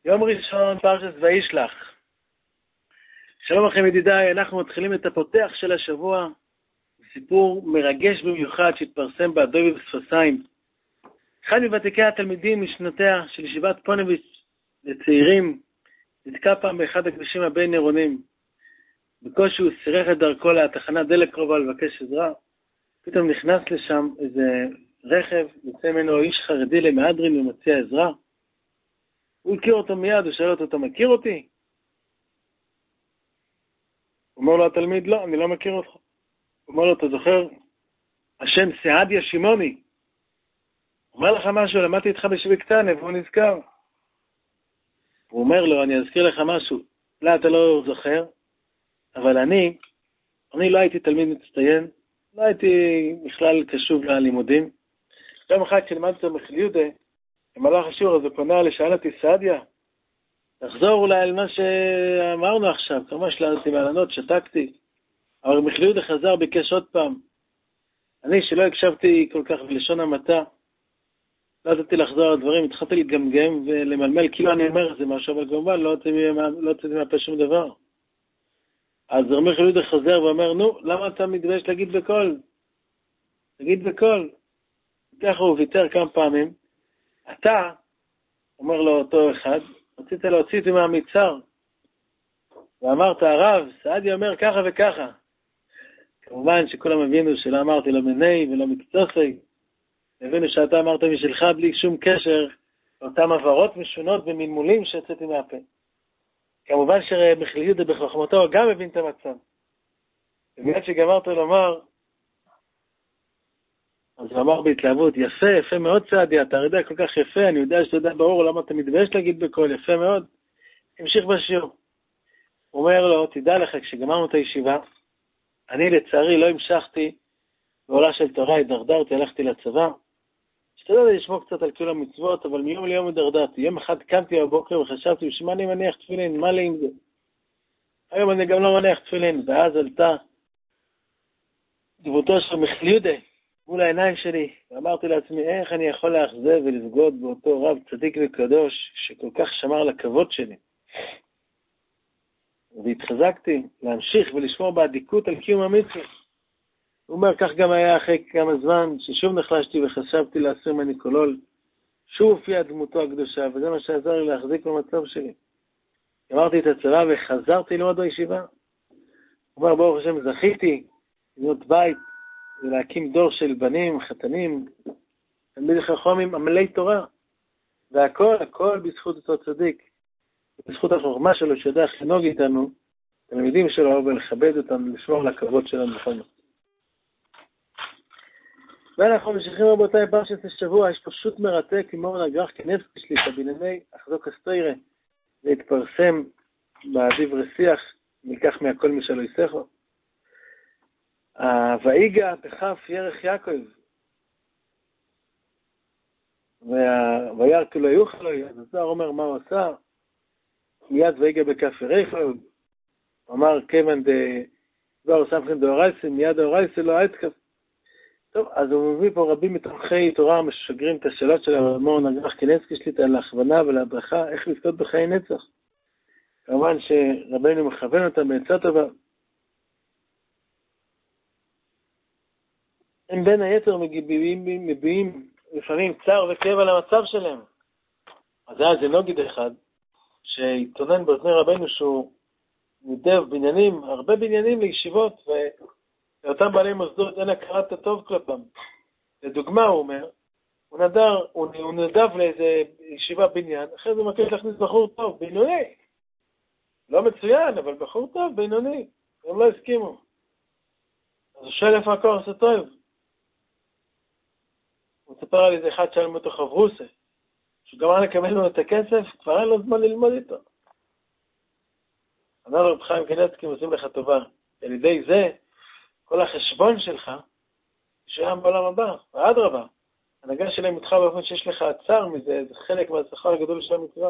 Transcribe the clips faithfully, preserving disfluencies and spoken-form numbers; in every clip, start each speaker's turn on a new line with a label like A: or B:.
A: יום ראשון, פרשת וישלח. שלום לכם ידידיי, אנחנו מתחילים את הפותח של השבוע, סיפור מרגש במיוחד שהתפרסם באדובי ושפסיים. אחד מוותיקי התלמידים משנותיה של ישיבת פונביץ' לצעירים, נתקע פעם באחד הכבישים הבין עירוניים. בקושי הוא סירך את דרכו לתחנת דלק קרובה לבקש עזרה. פתאום נכנס לשם איזה רכב, יוצא ממנו איש חרדי למהדרין ומציע עזרה. הוא הכיר אותו מיד, הוא שואל אותו, אתה מכיר אותי? הוא אומר לו התלמיד, לא, אני לא מכיר אותך. הוא אומר לו, אתה זוכר? השם סעדיה שמעוני. הוא אומר לך משהו, למדתי איתך בשבי קטנה, והוא נזכר. הוא אומר לו, אני אזכיר לך משהו. לא, אתה לא זוכר, אבל אני, אני לא הייתי תלמיד מצטיין, לא הייתי בכלל קשוב ללימודים. יום אחד כשלמדתי אותו מיכל יהודה, במהלך השיעור הזה פונה לשאל אותי, סעדיה, תחזור אולי על מה שאמרנו עכשיו, כמה שלטתי מעלנות, שתקתי, אבל מיכל יהודה חזר, ביקש עוד פעם. אני שלא הקשבתי כל כך בלשון המעטה, לא ידעתי לחזור על הדברים, התחלתי להתגמגם ולמלמל, כאילו אני אומר את זה משהו, אבל כמובן לא הוצאתי מהפה שום דבר. אז מיכל יהודה חזר ואומר, נו, למה אתה מתבייש להגיד בקול? תגיד בקול. ככה הוא ויתר כמה פעמים. אתה, אומר לו אותו אחד, רצית להוציא אותי מהמצר. ואמרת, הרב, סעדיה אומר ככה וככה. כמובן שכולם הבינו שלא אמרתי לא מיני ולא מקצוצי. הבינו שאתה אמרת משלך בלי שום קשר לאותם עברות משונות ומלמולים שיצאתי מהפה. כמובן שמיכל יהודה בחוכמתו גם הבין את המצב. במיוחד שגמרת לומר, אז הוא אמר בהתלהבות, יפה, יפה מאוד סעדיה, אתה יודע כל כך יפה, אני יודע שאתה יודע ברור למה אתה מתבייש להגיד בקול, יפה מאוד. המשיך בשיעור. הוא אומר לו, תדע לך, כשגמרנו את הישיבה, אני לצערי לא המשכתי בעולה של תורה, הדרדרתי, הלכתי לצבא. השתדלתי לשמור קצת על כל המצוות, אבל מיום ליום הדרדרתי. יום אחד קמתי בבוקר וחשבתי, שמה אני מניח תפילין, מה לי עם זה? היום אני גם לא מניח תפילין, ואז עלתה דמותו של מיכל יהודה מול העיניים שלי, ואמרתי לעצמי, איך אני יכול לאכזב ולבגוד באותו רב צדיק וקדוש, שכל כך שמר על הכבוד שלי. והתחזקתי להמשיך ולשמור באדיקות על קיום המצווה. הוא אומר, כך גם היה אחרי כמה זמן, ששוב נחלשתי וחשבתי להסיר ממני קולול, שוב הופיעה דמותו הקדושה, וזה מה שעזר לי להחזיק במצב שלי. אמרתי את הצבא וחזרתי ללמוד בישיבה. הוא אומר, ברוך השם, זכיתי לבנות בית, ולהקים דור של בנים, חתנים, תלמידי חכמים, עמלי תורה. והכל, הכל בזכות אותו צדיק. בזכות החוכמה שלו, שיודע איך לנהוג איתנו, תלמידים שלו, ולכבד אותנו, לשמור על הכבוד שלנו בכל זאת. ואנחנו ממשיכים רבותיי פרשת השבוע, יש פשוט מרתק עם אורן הגרח כנפקי שליטה בענייני אחזוק הסתירה, זה התפרסם בדברי שיח, נלקח מהכל משלו יסכו. ויגע בכף ירך יעקב, וירא כי לא יוכל לו, אז הזוהר אומר מה הוא עשה, מיד ויגע בכף ירך, אמר כיוון דבר סמכין דאורייסה, מיד דאורייסה לא הייתקף. טוב, אז הוא מביא פה רבים מתומכי תורה משגרים את השאלות של האדמו"ר הגר"ח קניבסקי שליטה להכוונה ולהדרכה איך לזכות בחיי נצח. כמובן שרבנו מכוון אותם בעצה טובה. הם בין היתר מביעים, מביעים לפעמים צער וכאב על המצב שלהם. אז היה זה נוגד אחד שהתונן באוזני רבנו שהוא נידב בניינים, הרבה בניינים לישיבות, ולאותם בעלי מוסדות אין הכרת הטוב כלפם. לדוגמה הוא אומר, הוא נדר, הוא, הוא נדב לאיזה ישיבה בניין, אחרי זה הוא מבקש להכניס בחור טוב, בינוני. לא מצוין, אבל בחור טוב, בינוני. הם לא הסכימו. אז הוא שואל איפה הכוח הטוב. הוא מספר על איזה אחד שאל מתוך אברוסה, שגמר לקבל לו את הכסף, כבר אין לו זמן ללמוד איתו. אמר לו רב חיים קניבסקי, עושים לך טובה. על ידי זה, כל החשבון שלך, שיהיה בעולם הבא, ואדרבה. הנהגה שלהם איתך באופן שיש לך עצר מזה, זה חלק מהשכר הגדול של המצווה.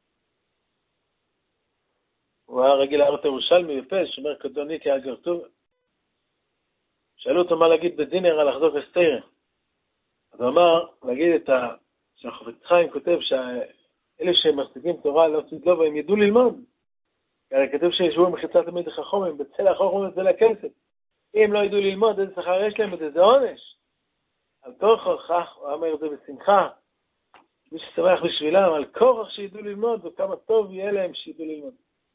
A: הוא היה רגיל הארץ ירושלמי יפה, שומר קדוני כאגר טוב. שאלו אותו מה להגיד בדינר על לחזוק הסתירה. אז הוא אמר, להגיד את ה... שהחפץ חיים כותב אלה שמחזיקים תורה לא תדלו והם ידעו ללמוד. הרי כתוב שישבו במחיצת תלמידי חכמים, בצל החוכם בצל הכסף. אם לא ידעו ללמוד, איזה שכר יש להם, איזה עונש. על כורח, הוא אמר את זה בשמחה. מי ששמח בשבילם, על כורח שידעו ללמוד, וכמה טוב יהיה להם שידעו ללמוד.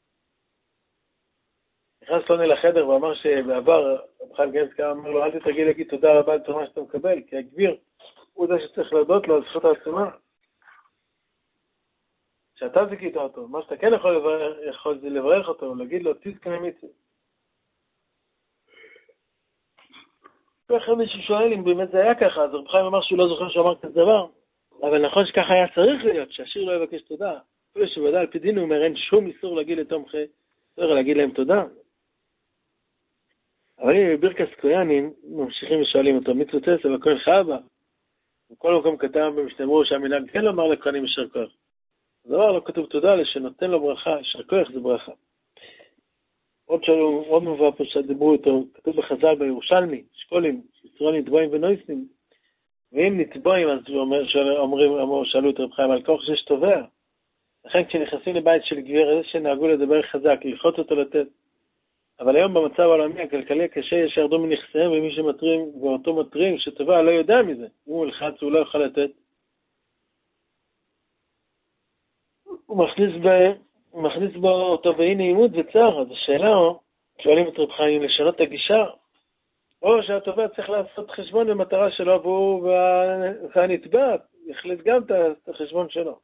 A: נכנס פלוני לחדר ואמר שבעבר, רב חיים גנזקה אמר לו, אל תתרגיל להגיד תודה רבה על תורה שאתה מקבל, כי הגביר הוא זה שצריך להודות לו על זכות העצומה. שאתה זיכית אותו, מה שאתה כן יכול לברך, יכול לברך אותו, להגיד לו, תזכן מצווה. ואחרי מישהו שואל אם באמת זה היה ככה, אז רב חיים אמר שהוא לא זוכר שאמר כזה דבר, אבל נכון שככה היה צריך להיות, שהשיר לא יבקש תודה. אפילו שבוודאי על פי דין הוא אומר, אין שום איסור להגיד לתומכי, צריך להגיד להם תודה. אבל אם בברכת כהנים ממשיכים ושואלים אותו, מי צוצץ, אבל כהן חבא. בכל מקום כתב במשתמרו שהמנהג כן לומר לכהנים ישר כוח. אז דבר לא כתוב תודה, לשנותן לו ברכה, ישר כוח זה ברכה. עוד שאלו, עוד מובא פה שדיברו אותו, כתוב בחז"ל בירושלמי, שקולים, ישראל נתבואים ונויסים. ואם נתבואים, אז הוא אומר, אומרים, אמרו, שאלו את רב חיים על כוח שיש תובע. לכן כשנכנסים לבית של גביר, איזה שנהגו לדבר חזק, ללחוץ אותו לתת. אבל היום במצב העולמי הכלכלי הקשה יש שירדו מנכסיהם, ומי שמטרים, ואותו מטרים שתובע לא יודע מזה. אם הוא לחץ, הוא לא יכול לתת. הוא מכניס ב... הוא מכניס בו אותו באי נעימות וצער. אז השאלה הוא, שואלים את רב חיים לשנות את הגישה, או שהתובע צריך לעשות חשבון במטרה שלו, והוא והנתבע יחליט גם את החשבון שלו.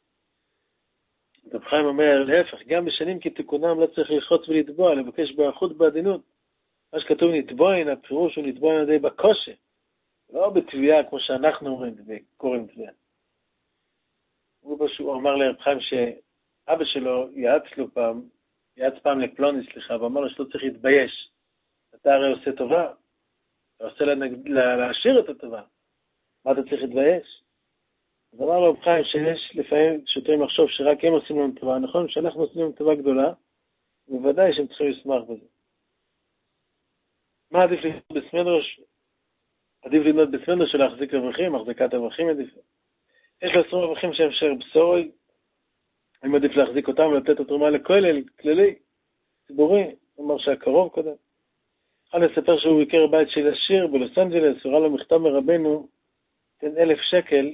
A: רב חיים אומר, להפך, גם בשנים כתיקונם לא צריך ללחוץ ולתבוע, לבקש באחוד בעדינות. מה שכתוב נתבועין, הפירוש הוא נתבועין על ידי בקושי, לא בתביעה כמו שאנחנו אומרים, וקוראים תביעה. הוא פשוט אמר לרב חיים שאבא שלו יעץ לו פעם, יעץ פעם לפלוני, סליחה, ואמר לו שלא צריך להתבייש. אתה הרי עושה טובה, אתה עושה להשאיר את הטובה. מה אתה צריך להתבייש? אז אמר לו רב חיים שיש לפעמים שוטרים לחשוב שרק הם עושים לנו טובה, נכון? שאנחנו עושים לנו טובה גדולה, בוודאי שהם צריכים לשמח בזה. מה עדיף ללמוד בסמדרש? עדיף ללמוד בסמדרש של להחזיק רווחים, החזקת רווחים עדיף. יש לו עשרים רווחים שהם שר בסורי, אם עדיף להחזיק אותם ולתת את התרומה לכולל, כללי, ציבורי, אמר שהקרוב קודם. אני אספר שהוא ביקר בית של עשיר בלוס אנג'לס, הוא ראה לו מכתב מרבנו, תן אלף שקל,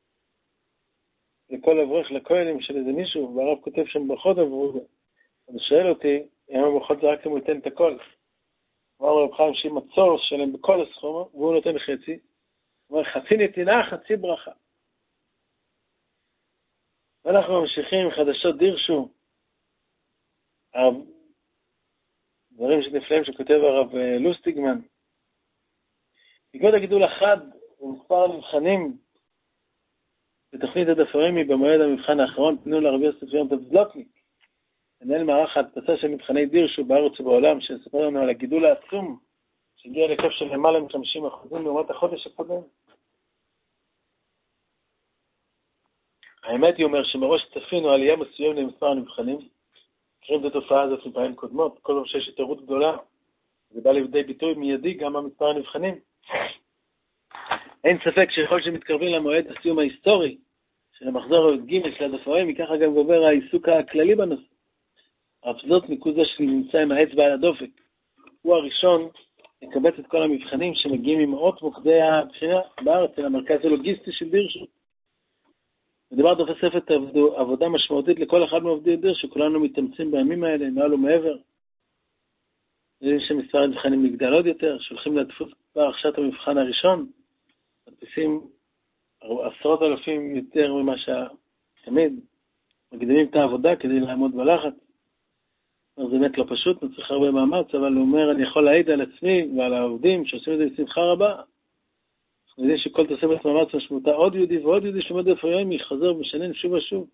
A: לכל אברך לכהנים של איזה מישהו, והרב כותב שם ברכות עברו. אז שואל אותי, אם הברכות זה רק אם הוא ייתן את הכל. אמר לו רב חיים שאם הצור שלהם בכל הסכום, והוא נותן חצי, הוא אומר חצי נתינה, חצי ברכה. ואנחנו ממשיכים חדשות דירשו, דברים שנפלאים שכותב הרב לוסטיגמן. בעקבות הגידול החד ומספר המבחנים, בתוכנית הדפרימי במועד המבחן האחרון פנו לרבי יוסף יום טבזלוקניק, מנהל מערך ההדפסה של מבחני דירשו בארץ ובעולם, שספר לנו על הגידול העצום שהגיע לקף של למעלה מ-חמישים אחוז לעומת החודש הקודם. האמת היא אומר שמראש צפינו עלייה מסוים למספר המבחנים, מכירים את התופעה הזאת מפעמים קודמות, כל פעם שיש התערות גדולה, זה בא לידי ביטוי מיידי גם במספר הנבחנים. אין ספק שיכול שמתקרבים למועד הסיום ההיסטורי של המחזור ג' של הדפורים, מככה גם גובר העיסוק הכללי בנושא. הרב ניקוז זה שנמצא עם האצבע על הדופק. הוא הראשון לקבץ את כל המבחנים שמגיעים עם מאות מוקדי הבחינה בארץ, אל המרכז הלוגיסטי של דירשו. מדובר תופסת עבודה משמעותית לכל אחד מעובדי דירשו, כולנו מתאמצים בימים האלה, מעל ומעבר. יודעים שמספר המבחנים נגדל עוד יותר, שולחים לדפוס כבר עכשיו המבחן הראשון, מדפיסים עשרות אלפים יותר ממה שתמיד, מקדימים את העבודה כדי לעמוד בלחץ. זה באמת לא פשוט, נצריך הרבה מאמץ, אבל הוא אומר, אני יכול להעיד על עצמי ועל העובדים שעושים את זה בשמחה רבה. אנחנו יודעים שכל תוספת מאמץ משמעותה עוד יהודי ועוד יהודי שעומד בפריומי, חוזר ומשנן שוב ושוב.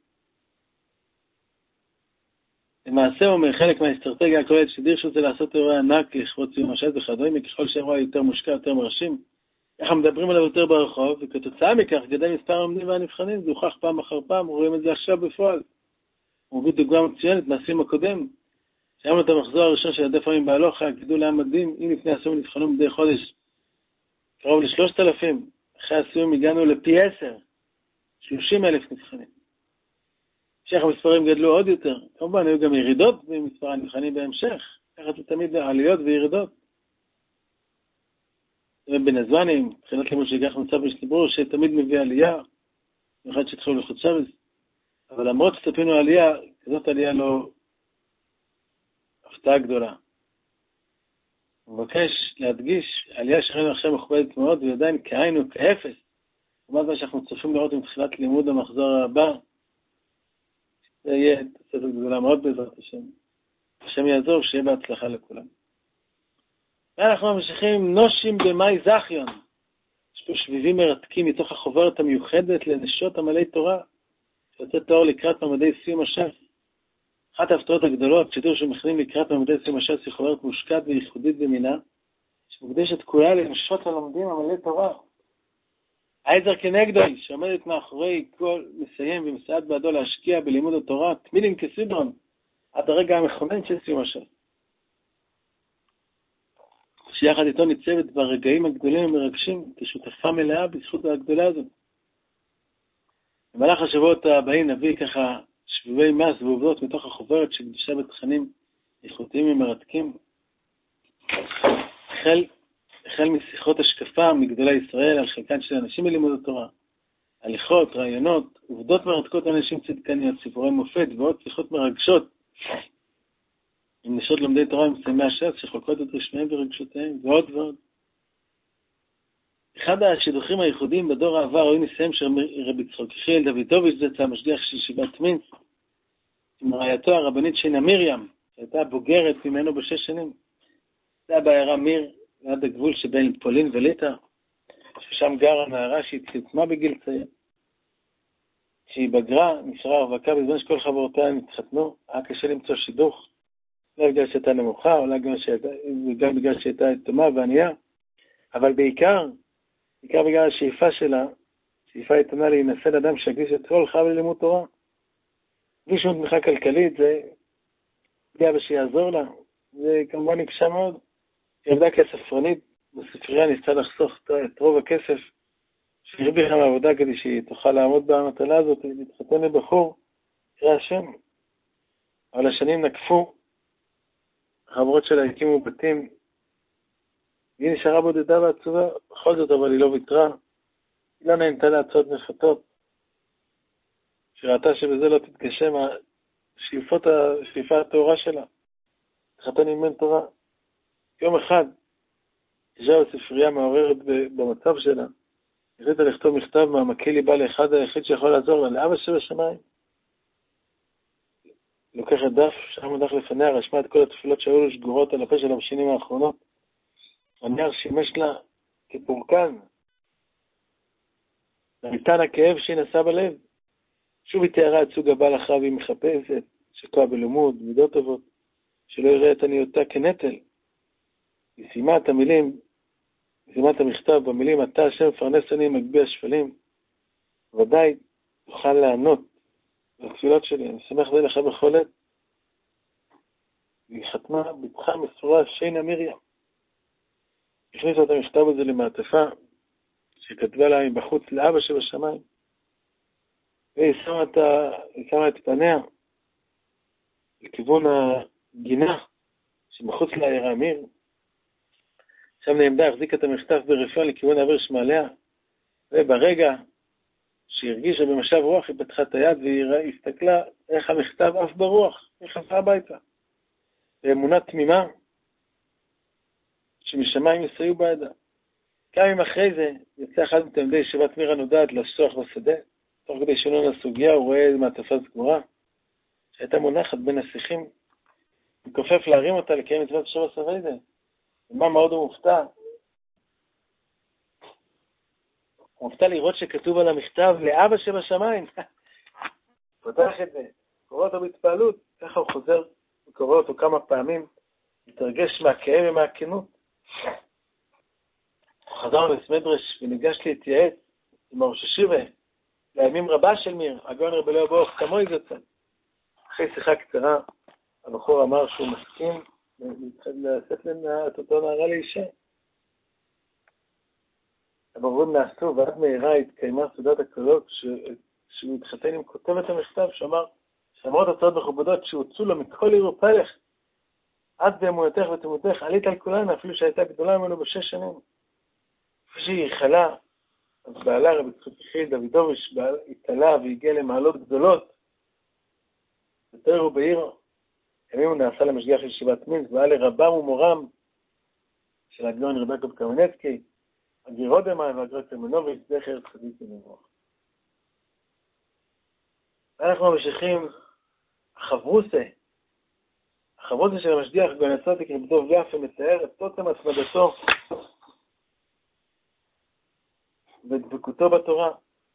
A: למעשה הוא אומר, חלק מהאסטרטגיה הכוללת שדירשו זה לעשות אירועי ענק לכבוד סיום השעת וכדומה, ככל שהאירוע יותר מושקע, יותר מרשים. איך מדברים עליו יותר ברחוב, וכתוצאה מכך גדל מספר העומדים והנבחנים, זה הוכח פעם אחר פעם, רואים את זה עכשיו בפועל. הוא מביא דוגמה מצוינת מהסיום הקודם, שהיינו את המחזור הראשון של הדפורים בהלוכה, גידול היה מדהים, אם לפני הסיום נבחנו מדי חודש, קרוב לשלושת אלפים, אחרי הסיום הגענו לפי עשר, שלושים אלף נבחנים. המשך המספרים גדלו עוד יותר. כמובן, היו גם ירידות במספר הנבחנים בהמשך. ככה זה תמיד עליות וירידות. בין הזמנים, מבחינת לימוד שגח מצב בשליבור, שתמיד מביא עלייה, במיוחד שהתחילו לחוד שבס. אבל למרות שצפינו עלייה, כזאת עלייה לא הפתעה גדולה. אני מבקש להדגיש, עלייה שראינו עכשיו מכובדת מאוד, ועדיין כעיינו, כאפס. כלומר, מה שאנחנו צריכים לראות עם תחילת לימוד המחזור הבא, זה יהיה תוספת גדולה מאוד בעזרת השם. השם יעזור, שיהיה בהצלחה לכולם. ואנחנו ממשיכים נושים במאי זכיון. יש פה שביבים מרתקים מתוך החוברת המיוחדת לנשות עמלי תורה, שיוצאת תואר לקראת מעמדי סיום הש"ס. אחת ההפתעות הגדולות, שידור שמכנים לקראת מעמדי סיום הש"ס, היא חוברת מושקעת וייחודית במינה, שמוקדשת כולה לנשות הלומדים עמלי תורה. העזר כנגדוי, שעומדת מאחורי כל מסיים ומסייעת בעדו להשקיע בלימוד התורה, תמידים כסדרון, עד הרגע המכונן של סיום הש"ס. שיחד איתו ניצבת ברגעים הגדולים המרגשים, כשותפה מלאה בזכות הגדולה הזאת. במהלך השבועות הבאים נביא ככה שביבי מס ועובדות מתוך החוברת שקדושה בתכנים איכותיים ומרתקים. החל, החל משיחות השקפה מגדולי ישראל על חלקן של אנשים בלימוד התורה, הליכות, רעיונות, עובדות מרתקות אנשים צדקניות, סיפורי מופת ועוד שיחות מרגשות עם נשות לומדי תורה ומסיימי הש"ס שחולקות את רשמיהם ורגשותיהם ועוד ועוד. אחד השידוכים הייחודיים בדור העבר היו ניסיהם של רבי יצחק יחיאל דוידוביץ' זצ"ל, המשגיח של ישיבת מינסק, עם רעייתו הרבנית שינה מרים, שהייתה בוגרת ממנו בשש שנים. זה היה בעיירה מיר, ליד הגבול שבין פולין וליטא, ששם גרה נערה שהתחתנה בגיל צעיר. כשהיא בגרה, נשארה רווקה בזמן שכל חברותיה התחתנו, היה קשה למצוא שידוך, לא בגלל שהייתה נמוכה, אולי גם, שהייתה, גם בגלל שהייתה יתומה וענייה, אבל בעיקר, בעיקר בגלל השאיפה שלה, שאיפה יתונה להינשא לאדם שהקדיש את כל חייו ללימוד תורה. בלי שום תמיכה כלכלית, זה פגיעה ושיעזור לה. זה כמובן נקשה מאוד. היא עבדה כספרנית, בספרייה ניסתה לחסוך את רוב הכסף שהרוויחה מהעבודה כדי שהיא תוכל לעמוד במטלה הזאת ולהתחתן לבחור, קרא השם. אבל השנים נקפו, החברות שלה הקימו בתים, היא נשארה בודדה ועצובה, בכל זאת אבל היא לא ויתרה, היא לא נהנתה להצעות מפתות, שראתה שבזה לא תתגשם השאיפות, השאיפה התאורה שלה, התחתן עם בן תורה. יום אחד, ישבה בספרייה מעוררת במצב שלה, החליטה לכתוב מכתב מעמקי ליבה לאחד היחיד שיכול לעזור לה, לאבא שבשמיים. לוקחת דף, שם הדף לפניה, רשמה את כל התפילות שהיו לו שגורות על הפה שלה בשנים האחרונות. הנייר שימש לה כפורקן, למיתן הכאב שהיא נסעה בלב. שוב היא תיארה את סוג הבעל אחריו, היא מחפשת, שקוע בלימוד, מידות טובות, שלא יראה את עניותה כנטל. היא סיימה את המילים, היא סיימה את המכתב במילים, אתה השם מפרנס אני מגביה שפלים, ודאי תוכל לענות לתפילות שלי, אני שמח זה לך בכל עת. היא חתמה בתך מסורה שינה מרים. הכניסה את המכתב הזה למעטפה, שכתבה לה מבחוץ לאבא שבשמיים, והיא שמה את, ה... שמה את פניה לכיוון הגינה שמחוץ לעיירה מיר. שם נעמדה, החזיקה את המכתב ברפיון לכיוון העבר שמעליה, וברגע שהיא הרגישה במשב רוח, היא פתחה את היד והיא הסתכלה איך המכתב אף ברוח, היא חזרה הביתה. באמונה תמימה, שמשמיים יסייעו בידה. כמה ימים אחרי זה, יצא אחד מתלמידי ישיבת מיר הנודעת לשוח בשדה, תוך כדי שינון הסוגיה, הוא רואה מעטפה סגורה, שהייתה מונחת בין השיחים, הוא כופף להרים אותה לקיים מצוות שבת סביידה. ומה מאוד הוא מופתע? הוא מופתע לראות שכתוב על המכתב לאבא שבשמיים. פותח את זה, קורא אותו בהתפעלות, ככה הוא חוזר, הוא קורא אותו כמה פעמים, מתרגש מהכאב ומהכנות. הוא חזר לסמדרש וניגש להתייעץ עם הראש השיבה, לימים רבה של מיר, הגאון רבי אליהו ברוך, כמוהי זצ"ל. אחרי שיחה קצרה, הבחור אמר שהוא מסכים לשאת את אותו נערה לאישה. הבחורים נעשו, ועד מהירה התקיימה סעודת הכלות, שהוא התחתן עם כותבת המכתב, שאמר, שלמרות הצעות מכובדות שהוצאו לו מכל עיר ופלך, את באמונתך ותמותך עלית על כולנו, אפילו שהייתה גדולה ממנו בשש שנים. כפי שהיא ייחלה, אז בעלה רבי יצחק יחיאל דוידוביץ' התעלה והגיע למעלות גדולות. יותר הוא בעיר, ימים הוא נעשה למשגיח ישיבת מינסק, והיה לרבם ומורם של הגאון רבי יעקב קמנצקי, הגיר רודמאי והגר קרמנוביץ', זכר צדיק לברכה. ואנחנו ממשיכים, החברוסה, החברוסה של המשגיח גאון הצדיק רבי דוב יפה מתאר את תוצם התמדתו ודבקותו בתורה.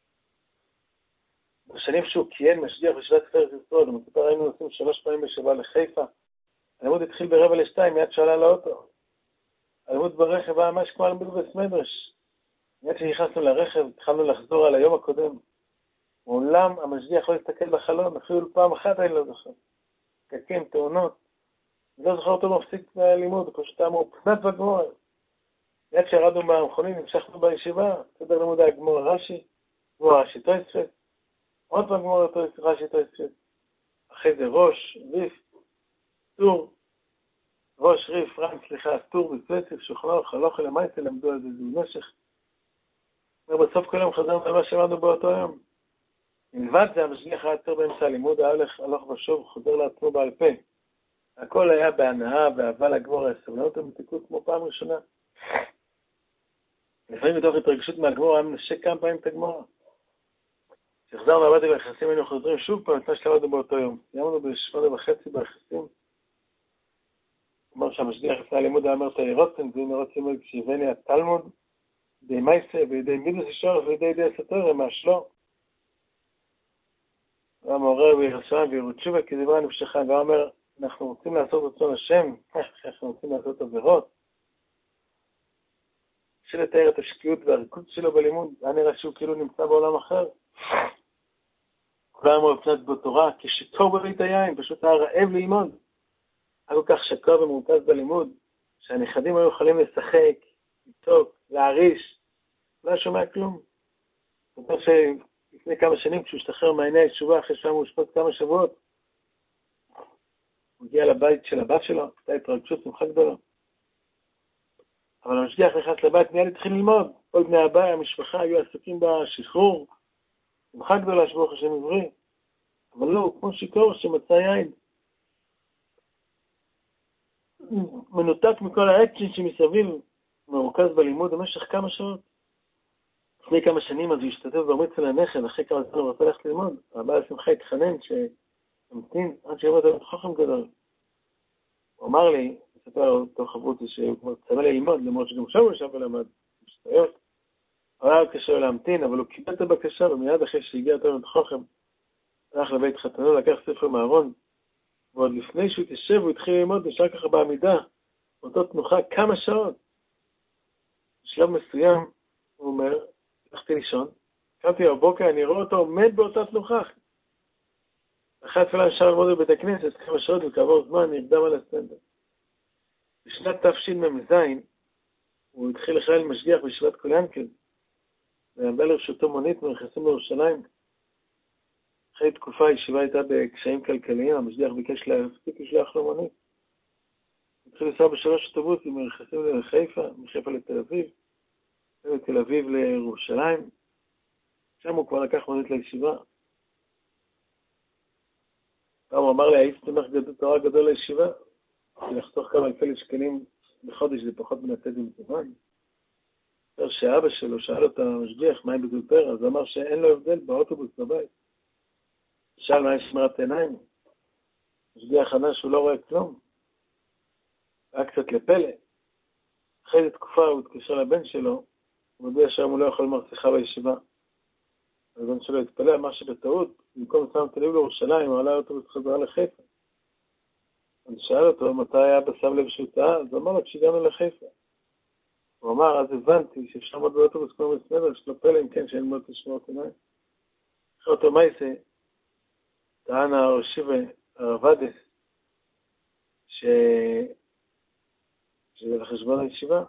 A: בשנים שהוא כיהן משגיח בשבט תפארת ישראל, ומספר היינו נוסעים שלוש פעמים בשבוע לחיפה. הלימוד התחיל ברבע לשתיים, מיד שעלה לאוטו. הלימוד ברכב היה ממש כמו הלימוד בבית מדרש. מיד שנכנסנו לרכב, התחלנו לחזור על היום הקודם. מעולם המשגיח לא הסתכל בחלון, אפילו פעם אחת אני לא זוכר. פקקים, תאונות. אני לא זוכר אותו מפסיק מהלימוד, הוא פשוט היה מאופנת בגמור. מיד שירדנו מהמכונים, המשכנו בישיבה, סדר לימוד היה גמור רש"י, גמור רש"י תוספות. עוד פעם גמור רש"י תוספות. אחרי זה ראש, ריף, טור, ראש, ריף, רם, סליחה, טור ופסף, שוכנו, חלוך אל המייסה, למדו על זה זו נשך. ובסוף כל יום חזרנו למה שלמדנו באותו יום. מלבד זה, המשגיח היה יותר באמצע הלימוד, היה הולך הלוך ושוב, חוזר לעצמו בעל פה. הכל היה בהנאה, באהבה לגמור, הסבלנות ומתיקות כמו פעם ראשונה. לפעמים מתוך התרגשות מהגמור, היה מנשק כמה פעמים את הגמור. כשחזרנו לעבוד ביחסים, היינו חוזרים שוב פעם את מה שלמדנו באותו יום. סיימנו בשמונה וחצי ביחסים. אמר שהמשגיח לפני הלימוד היה אומר את הירוצן, זה הנה רוצים מאוד כשהבאני התלמוד, די מייסה, וידי מידוס ישור, וידי די הסתור, מהשלו. הוא היה מעורר בירושלים וירות תשובה, כי דיבר נפשך, והוא אומר, אנחנו רוצים לעשות רצון השם, אנחנו רוצים לעשות עבירות. בשביל לתאר את השקיעות והריקות שלו בלימוד, היה נראה שהוא כאילו נמצא בעולם אחר. כולם אמרו פנת בתורה, כשטוב בבית היין, פשוט היה רעב ללמוד. היה כל כך שקוע ומרוכז בלימוד, שהנכדים היו יכולים לשחק, לצעוק, להעריש, לא היה שומע כלום. זאת אומרת שלפני כמה שנים, כשהוא השתחרר מעייני הישובה, אחרי שהיה מאושפז כמה שבועות, הוא הגיע לבית של הבת שלו, הייתה התרגשות, שמחה גדולה. אבל המשגיח נכנס לבית, מיד התחיל ללמוד. כל בני הבית, המשפחה, היו עסוקים בשחרור, שמחה גדולה שברוך השם עברי. אבל לא, כמו שיקור שמצא יין. מנותק מכל האקשן שמסביב, מרוכז בלימוד במשך כמה שעות. לפני כמה שנים אז הוא השתתף ברמיץ אל הנכד, אחרי כמה זמן הוא רוצה ללכת ללמוד. הבעל השמחה התחנן שהמתין עד שיבוא אותו חוכם גדול. הוא אמר לי, מספר אותו חברותי שהוא כמו צמא ללמוד, למרות שגם שם הוא ישב ולמד, משתיות. אבל היה קשה להמתין, אבל הוא קיבל את הבקשה, ומיד אחרי שהגיע אותו את חוכם, הלך לבית חתנו, לקח ספר מהארון, ועוד לפני שהוא התיישב, הוא התחיל ללמוד, נשאר ככה בעמידה, באותו תנוחה כמה שעות. בשלב מסוים, הוא אומר, הלכתי לישון, קמתי בבוקר, אני רואה אותו עומד באותה תנוחה. אחרי תפילה נשאר ללמוד בבית הכנסת, כמה שעות, וכעבור זמן נרדם על הסטנדר. בשנת תשמ"ז, הוא התחיל לחייל משגיח בישיבת קוליאנקל, ועמדה לרשותו מונית מרכסים לירושלים. אחרי תקופה הישיבה הייתה בקשיים כלכליים, המשגיח ביקש להפסיק לשלוח לו מונית. התחיל לנסוע בשלוש אוטובוסים מרכסים לחיפה, מחיפה לתל אביב, מתל אביב לירושלים. שם הוא כבר לקח מונית לישיבה. פעם הוא אמר לי, הייתי תומך תורה גדול לישיבה, לחתוך כמה אלפי שקלים בחודש, זה פחות מנתד עם זמן. שאבא שלו שאל אותה המשגיח, מה עם בזולפר? אז הוא אמר שאין לו הבדל באוטובוס בבית. שאל מה עם שמירת עיניים? המשגיח ענה שהוא לא רואה כלום. היה קצת לפלא. אחרי איזו תקופה הוא התקשר לבן שלו, הוא מודיע שהיום הוא לא יכול לומר שיחה בישיבה. הבן שלו התפלא, אמר שבטעות, במקום שם תל אביב לירושלים, הוא עלה האוטובוס חזרה לחיפה. אני שאל אותו מתי היה בשם לב שהוא טעה, אז הוא אמר לו כשהגענו לחיפה. הוא אמר, אז הבנתי שאפשר לעמוד באוטובוס כמו מסמדר, שלא פלא אם כן שאין מאוד לשמור עיניים. אחרי אותו מייסה, טען הראשי והרבדס, ש... שזה לחשבון הישיבה.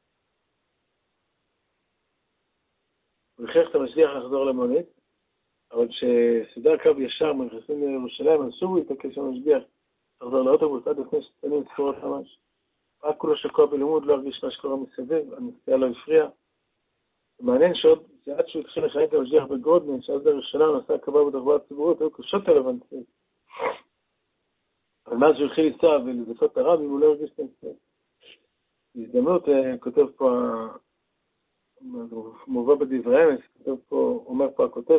A: הוא הכריח את המשגיח לחזור למונית, אבל כשסודר קו ישר מנכנסים לירושלים, אז שוב הוא יתעקש המשגיח, תחזור לאוטובוס עד לפני שצנים ספורות ממש. רק כולו שקוע בלימוד, לא הרגיש מה שקורה מסביב, הנסיעה לא הפריע. מעניין שעוד, שעד שהוא התחיל לחיים את המשגיח בגרודנן, שעד לירושלים הוא עשה קבע בתחבורה הציבורית, היו קשות עליו הנסיעות. אבל מאז שהוא התחיל לנסוע ולזכות את הרב, אם הוא לא הרגיש את הנסיעות. בהזדמנות, כותב פה, מובא בדברי אמס, כותב פה, אומר פה הכותב,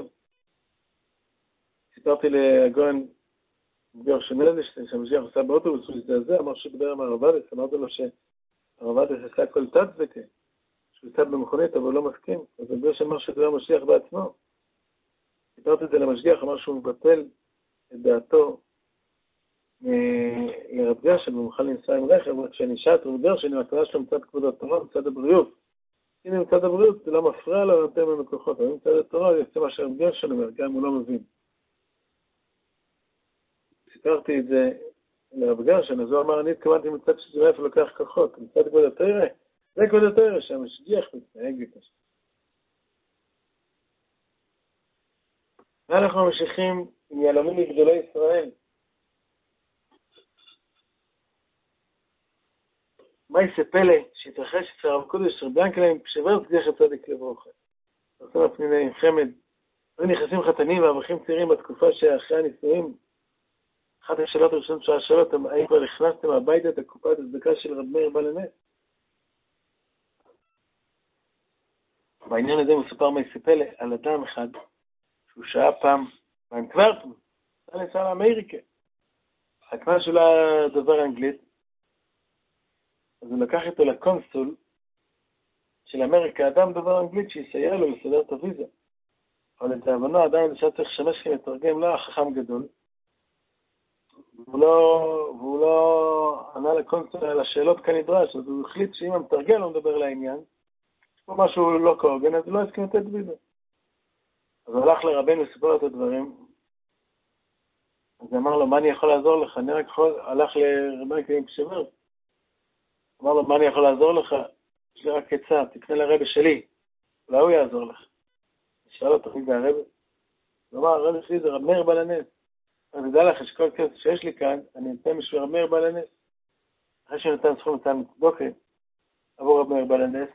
A: סיפרתי לגויין גאור שמלדשטיין, שהמשגיח עושה באוטובוס, הוא הזדעזע, אמר שדיבר עם הרב עדס, אמרתי לו שהרב עדס עשה כל תת וקה, שהוא יצא במכונית, אבל הוא לא מסכים, אז הגאור שאמר שדיבר המשגיח בעצמו. סיפרתי את זה למשגיח, אמר שהוא מבטל את דעתו לרב גרשן, הוא מוכן לנסוע עם רכב, וכשאני שאל את רב גרשן, המטרה שלו מצד כבוד התורה, מצד הבריאות. הנה מצד הבריאות, זה לא מפריע לו, נותן ממנו כוחות, אבל מצד התורה, זה יוצא מה שרב גרשן אומר, גם אם הוא לא מבין. סיפרתי את זה לרב גרשן, אז הוא אמר, אני התכוונתי מצד שזה מאיפה לוקח כוחות, מצד כבוד התורה, זה כבוד התורה, שהמשגיח מתנהג בקשה. ואנחנו ממשיכים עם יהלומים מגדולי ישראל. מה יעשה פלא שהתרחש אצל הרב קודש רבי ינקל'ה כשבר זכר צדיק לברכה. עושים הפניני עם חמד. היו נכנסים חתנים ואברכים צעירים בתקופה שאחרי הנישואים. אחת השאלות הראשונות שהיה שאלות, האם כבר הכנסתם הביתה את הקופת הצדקה של רב מאיר בעל הנס? בעניין הזה מסופר מה יעשה פלא על אדם אחד שהוא שהיה פעם באנטוורפן, זה נסע לאמריקה. הכנס שלו דובר אנגלית, אז הוא לקח איתו לקונסול של אמריקה, אדם דובר אנגלית שיסייע לו לסדר את הוויזה. אבל לדאבונו עדיין שהיה צריך לשמש כמתרגם, לא החכם גדול. והוא לא, והוא לא ענה לקונסול על השאלות כנדרש, אז הוא החליט שאם המתרגל לא מדבר לעניין, יש פה משהו לא כהוגן, אז הוא לא הסכים לתת ויזה. אז הוא הלך לרבנו לספר את הדברים, אז הוא אמר לו, מה אני יכול לעזור לך? אני רק יכול, הלך לרבנו כלים כשבר. אמר לו, מה אני יכול לעזור לך? יש לי רק עצה, תקנה לרבא שלי. אולי הוא יעזור לך. שאל אותו, מי זה הרבא? הוא אמר, הרבא שלי זה רב מאיר בעל הנס. אז ידע לך שכל כסף שיש לי כאן, אני נותן בשביל רב מאיר בעל הנס. אחרי שאני נותן סכום נתן מצדוקה, עבור רב מאיר בעל הנס.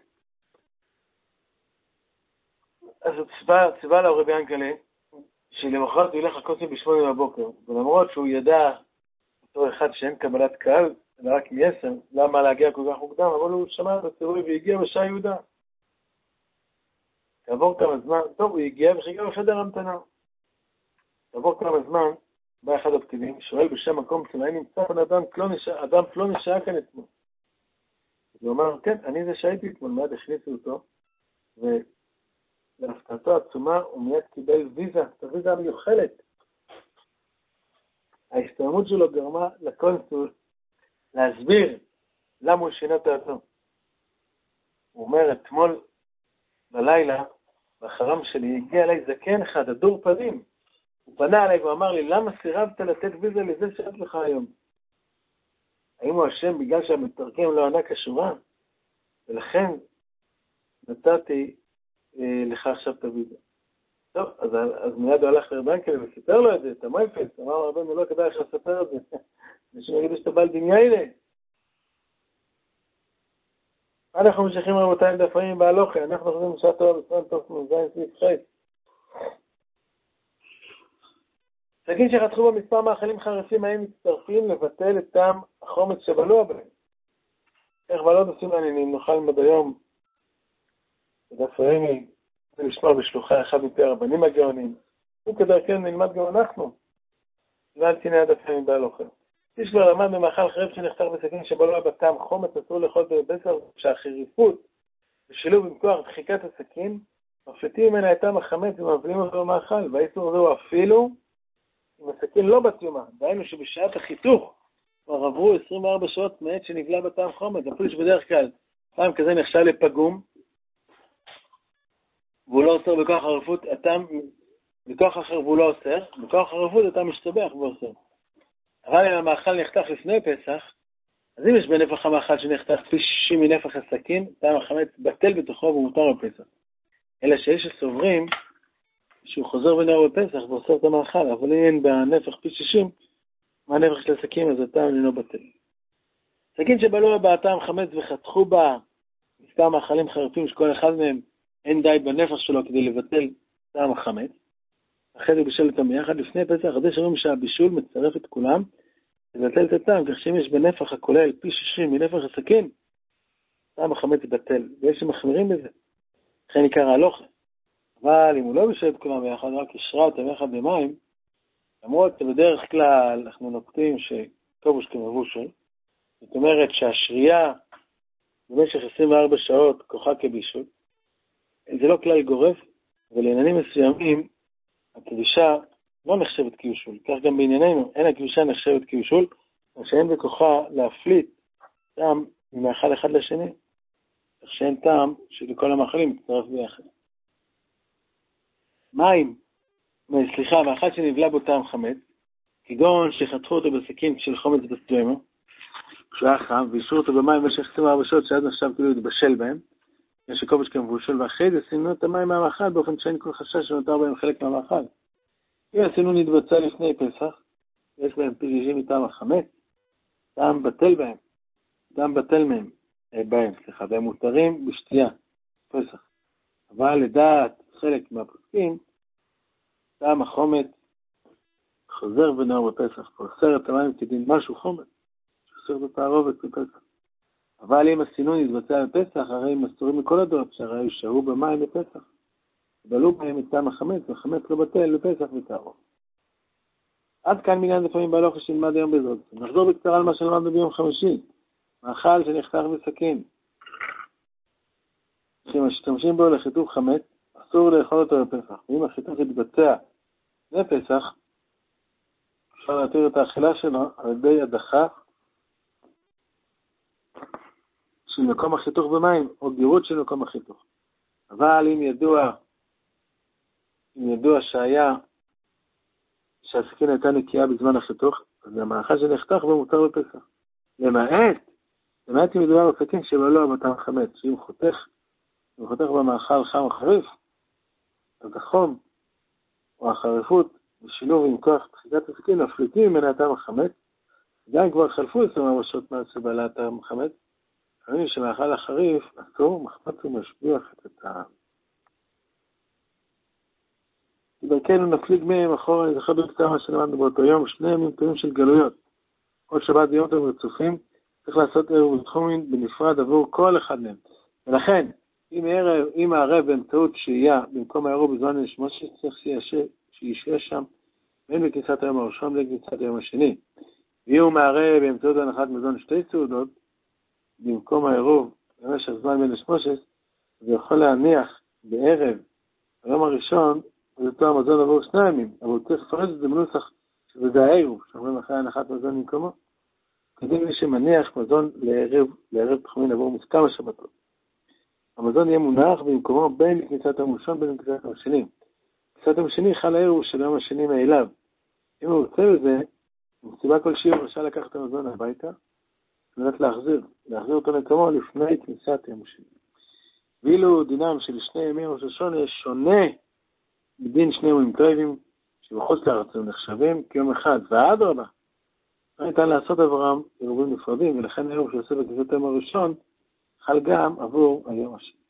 A: אז הוא ציווה, ציווה לו רבי ינקל'ה, שלמחרת הוא ילך לקונסול בשמונה בבוקר. ולמרות שהוא ידע, אותו אחד שאין קבלת קהל, אלא רק מ-עשר, למה להגיע כל כך מוקדם, אבל הוא שמע את הצירוי והגיע בשעה יהודה. תעבור כמה זמן, טוב, הוא הגיע וחיכה בחדר המתנה. תעבור כמה זמן, בא אחד הפקידים, שואל בשם מקום, האם נמצא כאן אדם אדם פלוני שהיה כאן אתמול. הוא אומר, כן, אני זה שהייתי אתמול, מיד הכניסו אותו, ולהפתעתו עצומה הוא מיד קיבל ויזה, את הוויזה המיוחלת. ההסתיימות שלו גרמה לקונסול, להסביר למה הוא שינה את דעתו. הוא אומר, אתמול בלילה, בחרם שלי, הגיע אליי זקן אחד, הדור פנים. הוא פנה אליי ואמר לי, למה סירבת לתת ויזה לזה שאת לך היום? האם הוא אשם בגלל שהמתרגם לא ענה כשורה? ולכן נתתי אה, לך עכשיו את הוויזה. טוב, אז, אז מיד הוא הלך לרב ינקל'ה וסיפר לו את זה, את המייפס, אמר רבנו, לא כדאי לך לספר את זה. אנשים יגידו שאתה בעל דמיינה. אנחנו ממשיכים רבותיים דפאים בהלוכה, אנחנו חוזרים בשעה טובה בסרן טוב מזין סביב חייס. סגין שחתכו במספר מאכלים חרפים, האם מצטרפים לבטל את טעם החומץ שבלוע בהם? איך ולא עושים מעניינים, נוכל ללמוד היום בדפאים ולשמוע בשלוחה אחד מפי הרבנים הגאונים. הוא כדרכנו נלמד גם אנחנו. ועל תיני הדפאים בהלוכה. איש לא למד במאכל חרב שנחתך בסכין שבלוע בטעם חומץ, אסור לאכול בבשר, שהחריפות ושילוב עם כוח דחיקת הסכין, מפשטים ממנה את טעם החמץ ומבלים אותו במאכל, והאיסור הזה הוא אפילו אם הסכין לא בתיומה, דהיינו שבשעת החיתוך כבר עברו עשרים וארבע שעות מעת שנבלה בטעם חומץ, אפילו שבדרך כלל טעם כזה נחשב לפגום, והוא לא אוסר בכוח הרפות, הטעם, בכוח אחר והוא לא אוסר, בכוח הרפות הטעם משתבח ואוסר. אבל אם המאכל נחתך לפני פסח, אז אם יש בנפח המאכל שנחתך כפי שישים מנפח הסכין, טעם החמץ בטל בתוכו ומותר בפסח. אלא שיש שסוברים שהוא חוזר ונאור בפסח ועושה את המאכל, אבל אין בנפח פי שישים, מהנפח של הסכין, אז הטעם אינו בטל. סכין שבלעו בה טעם חמץ וחתכו בה מספר מאכלים חריפים שכל אחד מהם אין די בנפח שלו כדי לבטל טעם החמץ. אחרי זה בישל אותם יחד לפני פסח, אז יש אומרים שהבישול מצרף את כולם, לבטל את הטעם, כך שאם יש בנפח הכולל פי שישים מנפח הסכין, טעם החמץ בטל, ויש שמחמירים בזה. לכן עיקר ההלוכה. אבל אם הוא לא בישל את כולם ביחד, רק ישרה אותם יחד במים, למרות שבדרך כלל אנחנו נוקטים שכובוש כמבושל, זאת אומרת שהשרייה במשך עשרים וארבע שעות כוחה כבישול, זה לא כלל גורף, ולעניינים מסוימים הכבישה לא נחשבת כבישול. כך גם בענייננו, אין הכבישה נחשבת כבישול, שאין בכוחה להפליט טעם ממאכל אחד לשני, כך שאין טעם שלכל המאכלים מצטרף ביחד. מים, סליחה, מאכל שנבלה בו טעם חמץ, כגון שחתכו אותו בסכין של חומץ בסטוימו, כשהוא היה חם, וישרו אותו במים במשך עשרים וארבע שעות שעד נחשב כאילו להתבשל בהם, יש כובש כמבושל, ואחרי זה סיננו את המים מהמאכל באופן שאין כל חשש שנותר בהם חלק מהמאכל. אם הסינון נתבצע לפני פסח, יש בהם פי שישים מטעם החמץ, טעם בטל בהם, טעם בטל מהם, בהם, סליחה, והם מותרים בשתייה, פסח. אבל לדעת חלק מהפסקים, טעם החומץ חוזר ונאור בפסח, פוסר את המים כדין משהו חומץ, שחסר את התערובת בפסח. אבל אם הסינון יתבצע בפסח, הרי הם אסורים מכל הדעות, שהרי ישארו במים בפסח. בלעו בהם את טעם החמץ, והחמץ לא בטל בפסח ותערובת. עד כאן מניין לפעמים בהלוכה שנלמד היום בעזרת. נחזור בקצרה על מה שלמדנו ביום חמישי. מאכל שנחתך בסכין. כשמשתמשים בו לחיתוך חמץ, אסור לאכול אותו בפסח. ואם החיתוך יתבצע בפסח, אפשר להתיר את האכילה שלו על ידי הדחה של מקום החיתוך במים, או גירות של מקום החיתוך. אבל אם ידוע, אם ידוע שהיה, שהסכין הייתה נקייה בזמן החיתוך, אז המאכל שנחתך בו מותר בפסח. למעט, למעט אם מדובר בסכין שבלעו בטעם חמץ, שאם חותך, אם חותך במאכל חם או חריף, אז החום או החריפות בשילוב עם כוח דחיקת הסכין מפליטים ממנה טעם החמץ, גם כבר חלפו עשרים וארבע שעות מאז שבלע טעם החמץ, חייבים שמאכל החריף אסור, מחמץ ומשביח את הטעם. בדרכנו נפליג מהם אחורה, אני זוכר בקצרה מה שלמדנו באותו יום, שני ימים טובים של גלויות. כל שבת ויום טוב רצופים, צריך לעשות ערב ותחומין בנפרד עבור כל אחד מהם. ולכן, אם הערב, אם הערב באמצעות שהייה במקום הערב בזמן נשמות שצריך שישיה שם, בין בכניסת היום הראשון לכניסת היום השני. ואם הוא מערב באמצעות הנחת מזון שתי סעודות, במקום הערב במשך זמן בין נשמושת, זה יכול להניח בערב היום הראשון, אז אותו המזון עבור שני ימים, אבל הוא צריך לפרט את זה בנוסח שזה הערב, שאומרים אחרי הנחת מזון במקומו, כדי מי שמניח מזון לערב, לערב תחומין עבור מסכם השבתות. המזון יהיה מונח במקומו בין כניסת היום הראשון בין כניסת היום השני. כניסת היום השני חל הערב של היום השני מאליו. אם הוא רוצה בזה, מסיבה כלשהי הוא רשאי לקחת את המזון הביתה, ולת להחזיר, להחזיר אותו למקומו לפני כניסת היום השני. ואילו דינם של שני ימים ראש השונה יש שונה מדין שני ימים טובים, שבחוץ לארץ הם נחשבים כיום אחד, ועד רבה. לא ניתן לעשות עברם ערבים נפרדים, ולכן היום שעושה בכניסת היום הראשון, חל גם עבור היום השני.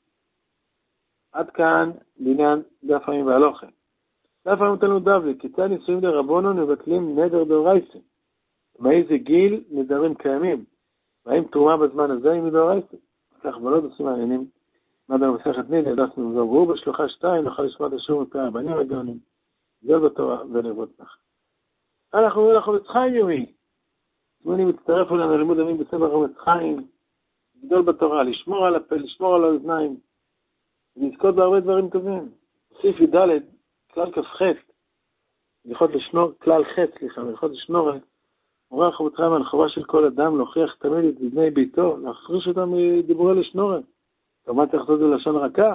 A: עד כאן בעניין דף הימים וההלוכה. דף הימים תלמוד בבלי, כיצד נישואים דרבנן מבטלים נדר דאורייתא? מאיזה גיל נדרים קיימים? והאם תרומה בזמן הזה היא מדאורייתא? כך בלא עושים מעניינים. למד במסכת נידה, דף נ"ז, והוא בשלוחה שתיים, נוכל לשמוע את השיעור מפי הרבנים הגאונים, גדול בתורה ונבות נחת. אנחנו אומרים לחפץ חיים יומי. זמני מצטרף אלינו ללימוד ימים בספר חפץ חיים, גדול בתורה, לשמור על הפה, לשמור על האוזניים, ולזכות בהרבה דברים טובים. סעיף י"ד, כלל כ"ח, הלכות לשנור, כלל ח', סליחה, הלכות לשנור, מורה החפץ חיים על חובה של כל אדם להוכיח תמיד את בני ביתו, להפריש אותם מדיבורי לשנורת. כמובן צריך לעשות את זה לשון רכה.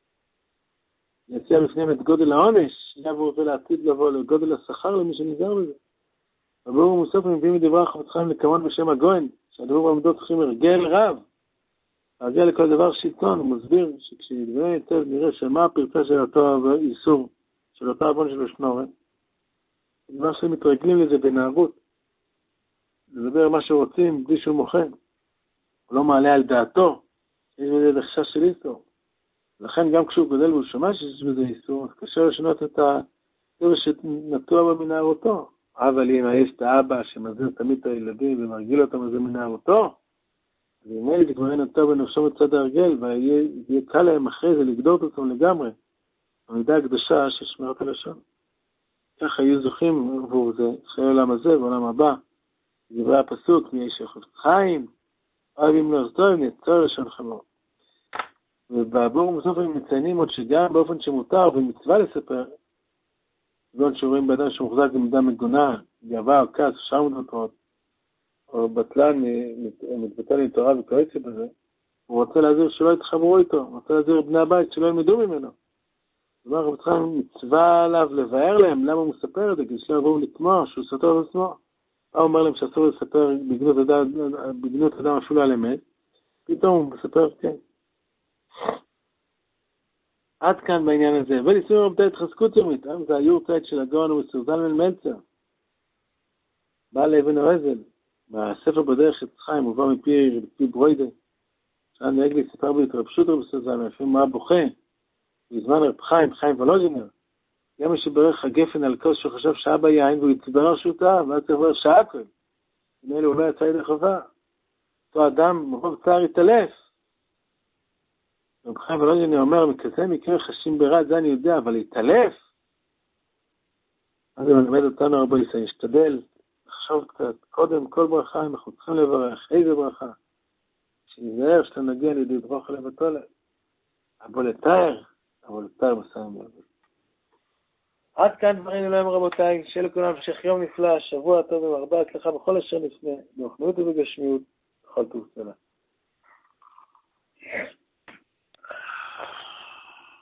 A: יציע בפניהם את גודל העונש, יבוא ולעתיד לבוא לגודל השכר למי שנזהר בזה. בביאור מוסף מביאים מדברי החפץ חיים לכמון בשם הגויין, שהדבור בעמדות צריכים הרגל רב. להגיע לכל דבר שיטון, הוא מסביר שכשנדבר היטב נראה שמה הפרצה של אותו איסור של אותה אבון של השנורת. דבר שהם מתרגלים לזה בנערות. לדבר מה שרוצים בלי שהוא מוכן. הוא לא מעלה על דעתו. יש בזה חשש של איסור. לכן גם כשהוא גדל והוא שומע שיש בזה איסור, קשה לשנות את הדבר שנטוע במנערותו. אבל אם יש את האבא שמזיר תמיד את הילדים ומרגיל אותם על זה מנערותו, אז אם אלה כבר אין נטוע בנפשו מצד ההרגל, ויהיה קל להם אחרי זה לגדול אותם לגמרי. המידה הקדושה של שמירת הלשון. ככה יהיו זוכים עבור זה, חיי העולם הזה ועולם הבא. דברי הפסוק, מי יש יחוד חיים, אוהבים לארצו, נעצר לשון חמור. ובעבור בסוף הם מציינים עוד שגם באופן שמותר ומצווה לספר, זאת שרואים באדם שמוחזק במידה מגונה, גאווה או כעס, שאר מדותות, או בטלן מתבטל עם תורה וקואציה בזה, הוא רוצה להזהיר שלא יתחברו איתו, הוא רוצה להזהיר בני הבית שלא ילמדו ממנו. זאת אומרת, רב יצחק מצווה עליו לבאר להם למה הוא מספר את זה, כדי שלא יבואו לתמוע שהוא סותר על עצמו. הוא אומר להם שאסור לספר בגנות אדם, בגנות אדם אפילו על אמת, פתאום הוא מספר, כן. עד כאן בעניין הזה. וליסוי רבתי התחזקות יומית, זה היורצייט של הגאון ומסורזל מלמלצר. בעל אבן הרזל, בספר בדרך את חיים, מובא מפי מפי ברוידה. שעד נהג לי סיפר בי את רב שוטר בסורזל, לפעמים מה בוכה, בזמן רב חיים, חיים ולוז'ינר. גם מי שברך הגפן על כוס שהוא חשב שאבא יין, והוא יצבר שוטה, ואז צריך לבר שעה כל. הנה הוא לא יצא ידי חובה. אותו אדם, מרוב צער יתעלף. רב חיים ולוז'ינר אומר, מכזה מקרה חשים ברע, זה אני יודע, אבל יתעלף. אז הוא מלמד אותנו רבו ישראל, ישתדל, לחשוב קצת, קודם כל ברכה, אנחנו צריכים לברך, איזה ברכה. שנזהר שאתה נגיע לידי דרוך לבטולת. אבל לתאר, אבל לתאר מסיים לעבוד. עד כאן דברים אלוהים רבותיי, שיהיה לכולם המשך יום נפלא, שבוע טוב ומרבה הצלחה בכל אשר נפנה, ברוחניות ובגשמיות, בכל טוב סלע.